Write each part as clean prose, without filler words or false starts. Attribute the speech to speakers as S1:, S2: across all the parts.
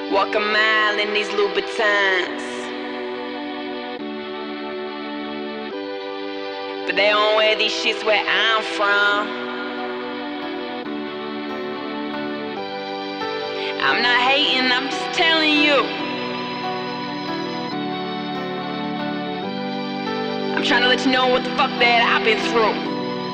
S1: Walk a mile in these Louboutins, but they don't wear these shits where I'm from. I'm not hating, I'm just telling you. I'm trying to let you know what the fuck that I've been through.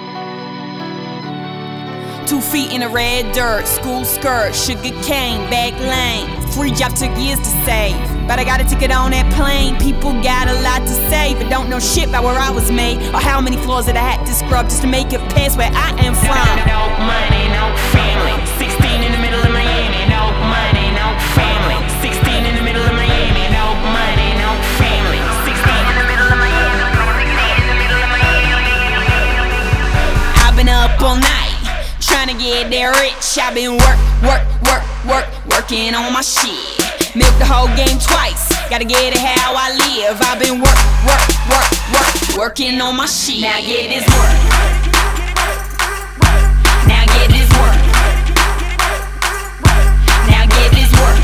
S2: 2 feet in the red dirt, school skirt, sugar cane, back lane. 3 jobs took years to save, but I got a ticket on that plane. People got a lot to say, but don't know shit about where I was made, or how many floors that I had to scrub just to make it past where I am from.
S1: No money, no family. 16 in the middle of Miami. No money, no family. 16 in the middle of Miami. No money, no family. 16 in the middle of Miami. 16 in the middle of Miami.
S2: I've been up all night trying to get that rich. I've been working on my shit. Milk the whole game twice, gotta get it how I live. I've been working on my shit. Now get this work. Now get this work. Now get this work.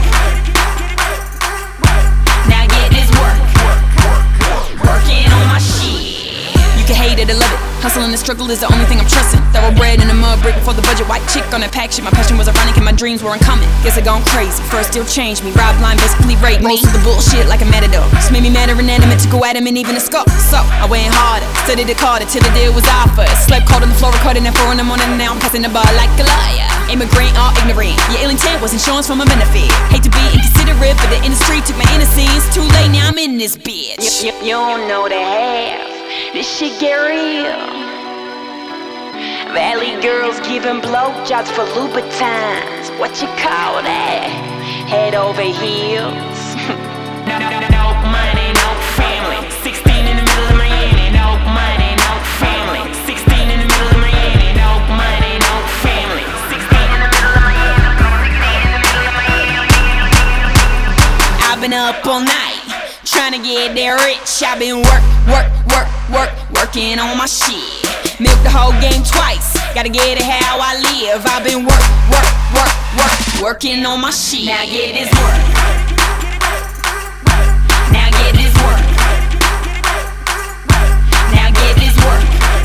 S2: Now get this work. Working on my shit. You can hate it or love it. Hustle and the struggle is the only thing I'm trusting. Thoroughbred in the mud brick before the budget. White chick on that pack shit. My passion was ironic and my dreams were uncommon. Guess I gone crazy. First still changed me. Rob line basically raped me. Most of the bullshit like a matador just made me mad or inanimate to go at him and even a skull. So I went harder, studied it harder till the deal was offered. Slept cold on the floor, recording at 4 in the morning. And now I'm passing the bar like a liar. Immigrant or ignorant, your ill intent was insurance for my benefit. Hate to be inconsiderate, but the industry took my innocence. Too late, now I'm in this bitch.
S1: You don't know the half. This shit get real. Valley girls giving blowjobs for Louboutins. What you call that? Head over heels. No money, no family. 16 in the middle of Miami. No money, no family. 16 in the middle of Miami. No money, no family. 16 in the middle of Miami. 16 in the middle of Miami.
S2: I've been up all night trying to get that rich. I've been working on my shit. Milk the whole game twice, gotta get it how I live. I've been working on my shit. Now get this work. Now get this work. Now get this work.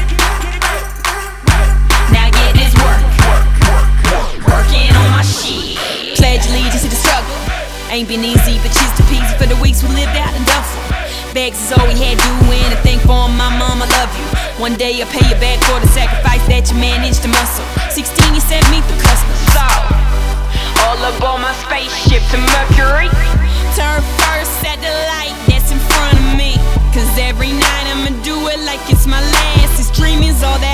S2: Now get this work. Working on my shit. Pledge allegiance to the struggle. Ain't been easy, but cheese to peasy for the weeks we lived out in Duffel. Bags is all we had doing, and thank for my mom, I love you. One day I'll pay you back for the sacrifice that you managed to muscle. 16, you sent me through customs.
S1: So, all aboard my spaceship to Mercury.
S2: Turn first at the light that's in front of me. Cause every night I'ma do it like it's my last. This dream is all that